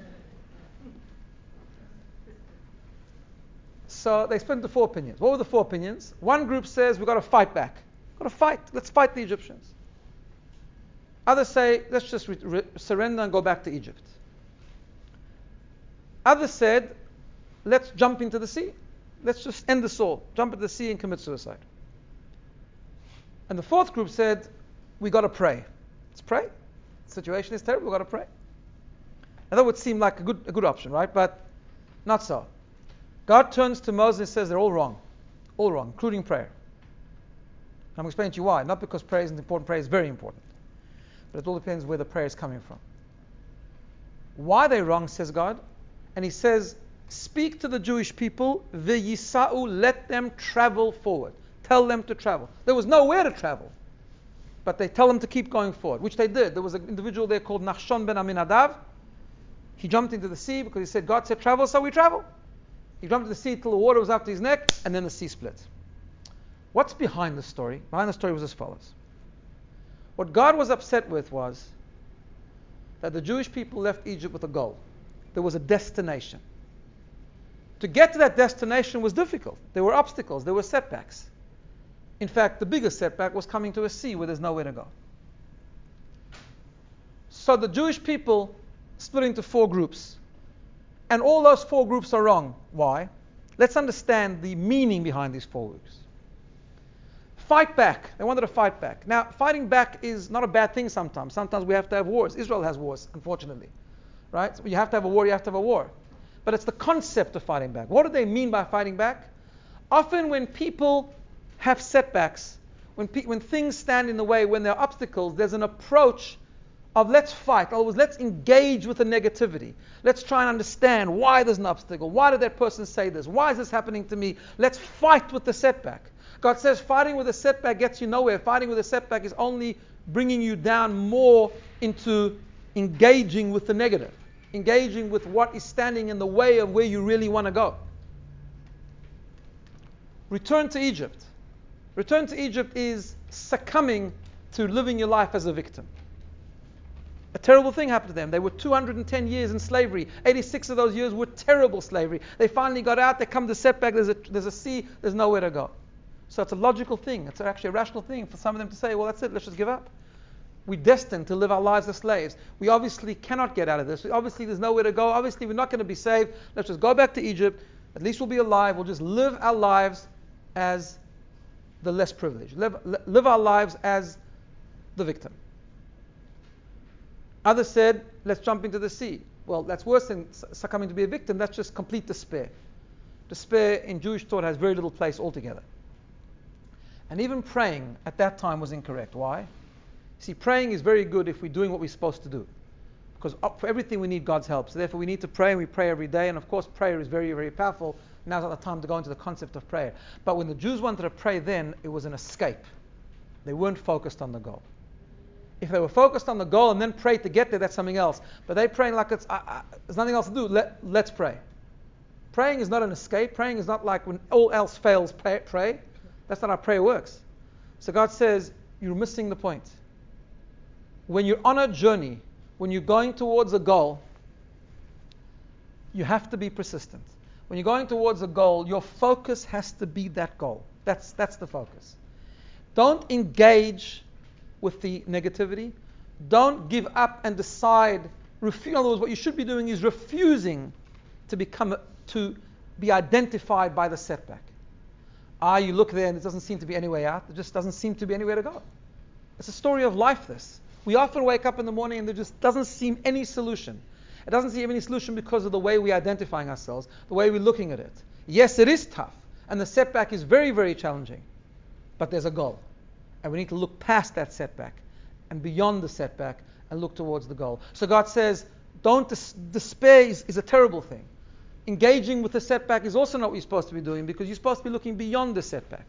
So they split into four opinions. What were the four opinions? One group says, we've got to fight back. We've got to fight. Let's fight the Egyptians. Others say, let's just re- re- surrender and go back to Egypt. Others said, let's jump into the sea. Let's just end this all. Jump into the sea and commit suicide. And the fourth group said, we got to pray. Let's pray. The situation is terrible. We've got to pray. And that would seem like a good, a good option, right? But not so. God turns to Moses and says they're all wrong. All wrong, including prayer. I'm going to explain to you why. Not because prayer isn't important. Prayer is very important. But it all depends where the prayer is coming from. Why they're wrong, says God. And he says, speak to the Jewish people, v'yisa'u, let them travel forward. Tell them to travel. There was nowhere to travel. But they tell them to keep going forward, which they did. There was an individual there called Nachshon ben Aminadav. He jumped into the sea because he said, God said travel, so we travel. He jumped into the sea till the water was up to his neck, and then the sea split. What's behind the story? Behind the story was as follows. What God was upset with was that the Jewish people left Egypt with a goal. There was a destination. To get to that destination was difficult. There were obstacles, there were setbacks. In fact, the biggest setback was coming to a sea where there's nowhere to go. So the Jewish people split into four groups. And all those four groups are wrong. Why? Let's understand the meaning behind these four groups. Fight back. They wanted to fight back. Now, fighting back is not a bad thing sometimes. Sometimes we have to have wars. Israel has wars, unfortunately. Right? So you have to have a war, you have to have a war. But it's the concept of fighting back. What do they mean by fighting back? Often when people have setbacks, when pe- when things stand in the way, when there are obstacles, there's an approach of let's fight. In other words, let's engage with the negativity. Let's try and understand why there's an obstacle. Why did that person say this? Why is this happening to me? Let's fight with the setback. God says fighting with a setback gets you nowhere. Fighting with a setback is only bringing you down more into engaging with the negative. Engaging with what is standing in the way of where you really want to go. Return to Egypt. Return to Egypt is succumbing to living your life as a victim. A terrible thing happened to them. They were two hundred ten years in slavery. eighty-six of those years were terrible slavery. They finally got out. They come to setback. There's a, there's a sea. There's nowhere to go. So it's a logical thing. It's actually a rational thing for some of them to say, well, that's it, let's just give up. We're destined to live our lives as slaves. We obviously cannot get out of this. Obviously, there's nowhere to go. Obviously, we're not going to be saved. Let's just go back to Egypt. At least we'll be alive. We'll just live our lives as the less privileged. Live, live our lives as the victim. Others said, let's jump into the sea. Well, that's worse than succumbing to be a victim. That's just complete despair. Despair in Jewish thought has very little place altogether. And even praying at that time was incorrect. Why? See, praying is very good if we're doing what we're supposed to do. Because for everything we need God's help. So therefore we need to pray, and we pray every day. And of course prayer is very, very powerful. Now's not the time to go into the concept of prayer. But when the Jews wanted to pray then, it was an escape. They weren't focused on the goal. If they were focused on the goal and then prayed to get there, that's something else. But they praying like it's, uh, uh, there's nothing else to do. Let, let's pray. Praying is not an escape. Praying is not like when all else fails, pray. pray. That's not how prayer works. So God says, you're missing the point. When you're on a journey, when you're going towards a goal, you have to be persistent. When you're going towards a goal, your focus has to be that goal. That's, that's the focus. Don't engage with the negativity. Don't give up and decide. Refu- in other words, what you should be doing is refusing to become, to be identified by the setback. Ah, you look there and it doesn't seem to be any way out. There just doesn't seem to be anywhere to go. It's a story of life, this. We often wake up in the morning and there just doesn't seem any solution. It doesn't seem any solution because of the way we're identifying ourselves, the way we're looking at it. Yes, it is tough, and the setback is very, very challenging. But there's a goal. And we need to look past that setback and beyond the setback and look towards the goal. So God says, don't dis- despair is, is a terrible thing. Engaging with the setback is also not what you're supposed to be doing, because you're supposed to be looking beyond the setback.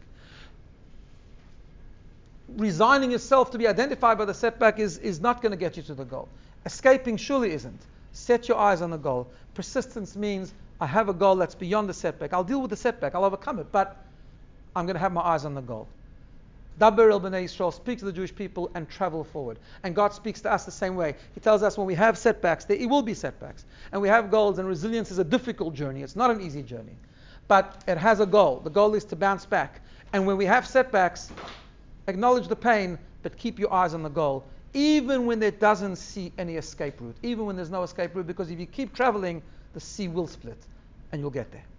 Resigning yourself to be identified by the setback is, is not going to get you to the goal. Escaping surely isn't. Set your eyes on the goal. Persistence means I have a goal that's beyond the setback. I'll deal with the setback. I'll overcome it, but I'm going to have my eyes on the goal. Daber el Bnei Yisrael, speak to the Jewish people and travel forward. And God speaks to us the same way. He tells us when we have setbacks, there will be setbacks. And we have goals, and resilience is a difficult journey. It's not an easy journey. But it has a goal. The goal is to bounce back. And when we have setbacks, acknowledge the pain, but keep your eyes on the goal. Even when there doesn't see any escape route. Even when there's no escape route, because if you keep traveling, the sea will split and you'll get there.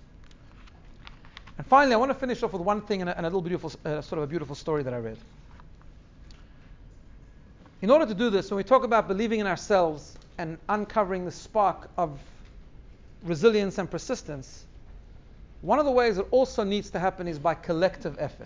And finally, I want to finish off with one thing and a, and a little beautiful, uh, sort of a beautiful story that I read. In order to do this, when we talk about believing in ourselves and uncovering the spark of resilience and persistence, one of the ways it also needs to happen is by collective effort.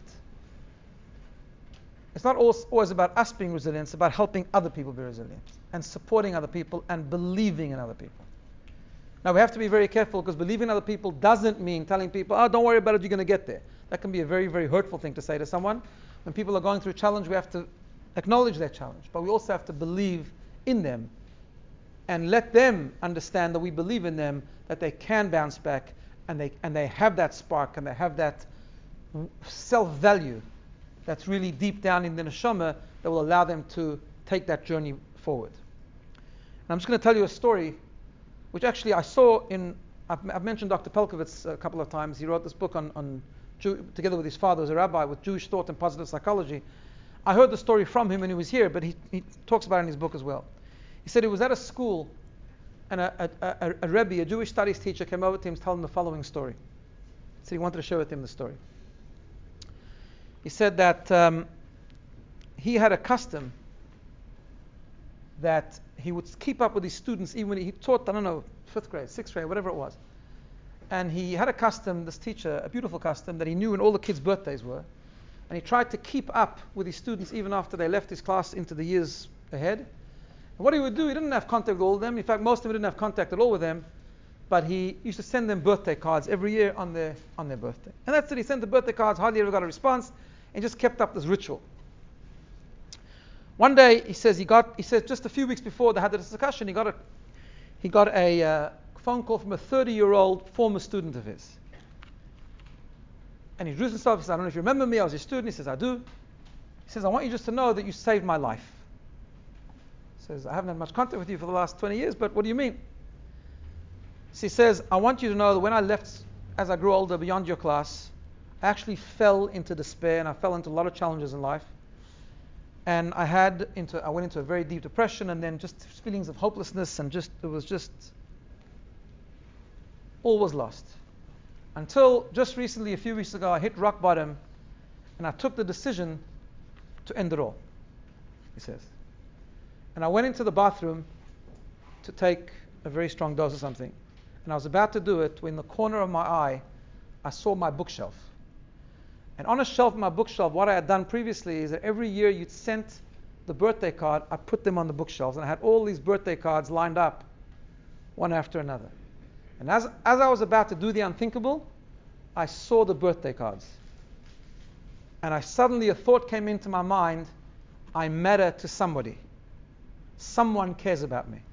It's not always about us being resilient, it's about helping other people be resilient and supporting other people and believing in other people. Now we have to be very careful, because believing in other people doesn't mean telling people, oh, don't worry about it, you're going to get there. That can be a very, very hurtful thing to say to someone. When people are going through a challenge, we have to acknowledge their challenge, but we also have to believe in them and let them understand that we believe in them, that they can bounce back, and they and they have that spark, and they have that self-value that's really deep down in the neshama that will allow them to take that journey forward. And I'm just going to tell you a story which actually I saw in, I've, I've mentioned Doctor Pelkovitz a couple of times. He wrote this book on, on Jew, together with his father, as a rabbi, with Jewish thought and positive psychology. I heard the story from him when he was here, but he, he talks about it in his book as well. He said he was at a school, and a, a, a, a Rebbe, a Jewish studies teacher, came over to him to tell him the following story. So he wanted to share with him the story. He said that um, he had a custom that he would keep up with his students even when he taught, I don't know, fifth grade, sixth grade, whatever it was. And he had a custom, this teacher, a beautiful custom, that he knew when all the kids' birthdays were. And he tried to keep up with his students even after they left his class into the years ahead. And what he would do, he didn't have contact with all of them. In fact, most of them didn't have contact at all with them. But he used to send them birthday cards every year on their on their birthday. And that's it. He sent the birthday cards, hardly ever got a response, and just kept up this ritual. One day, he says he got, he says just a few weeks before they had the discussion, he got a, he got a uh, phone call from a thirty-year-old former student of his. And he introduced himself. He said, I don't know if you remember me, I was your student. He says, I do. He says, I want you just to know that you saved my life. He says, I haven't had much contact with you for the last twenty years, but what do you mean? So he says, I want you to know that when I left, as I grew older, beyond your class, I actually fell into despair, and I fell into a lot of challenges in life. And I had into I went into a very deep depression, and then just feelings of hopelessness, and just it was just all was lost. Until just recently, a few weeks ago, I hit rock bottom, and I took the decision to end it all, he says. And I went into the bathroom to take a very strong dose of something. And I was about to do it when in the corner of my eye, I saw my bookshelf. And on a shelf in my bookshelf, what I had done previously is that every year you'd sent the birthday card, I put them on the bookshelves. And I had all these birthday cards lined up, one after another. And as, as I was about to do the unthinkable, I saw the birthday cards. And I suddenly, a thought came into my mind, I matter to somebody. Someone cares about me.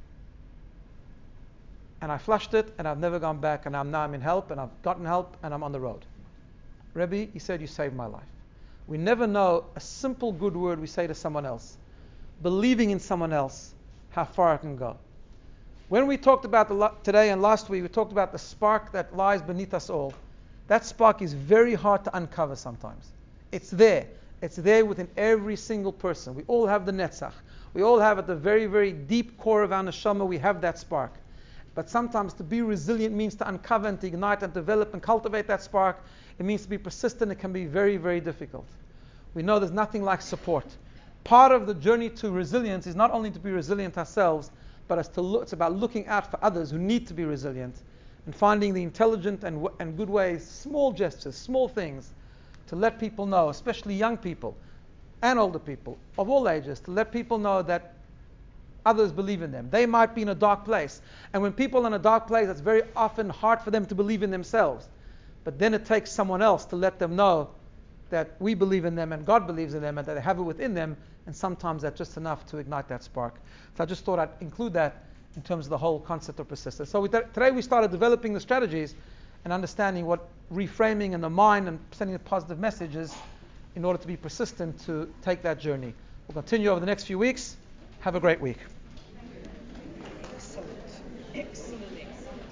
And I flushed it, and I've never gone back, and I'm now I'm in help, and I've gotten help, and I'm on the road. Rebbe, he said, you saved my life. We never know a simple good word we say to someone else, believing in someone else, how far it can go. When we talked about the today and last week, we talked about the spark that lies beneath us all. That spark is very hard to uncover sometimes. It's there. It's there within every single person. We all have the netzach. We all have at the very, very deep core of our neshama, we have that spark. But sometimes to be resilient means to uncover and to ignite and develop and cultivate that spark. It means to be persistent. It can be very, very difficult. We know there's nothing like support. Part of the journey to resilience is not only to be resilient ourselves, but it's, to look, it's about looking out for others who need to be resilient and finding the intelligent and, and good ways, small gestures, small things, to let people know, especially young people and older people of all ages, to let people know that others believe in them. They might be in a dark place. And when people are in a dark place, it's very often hard for them to believe in themselves. But then it takes someone else to let them know that we believe in them and God believes in them and that they have it within them. And sometimes that's just enough to ignite that spark. So I just thought I'd include that in terms of the whole concept of persistence. So we th- today we started developing the strategies and understanding what reframing in the mind and sending a positive messages in order to be persistent to take that journey. We'll continue over the next few weeks. Have a great week.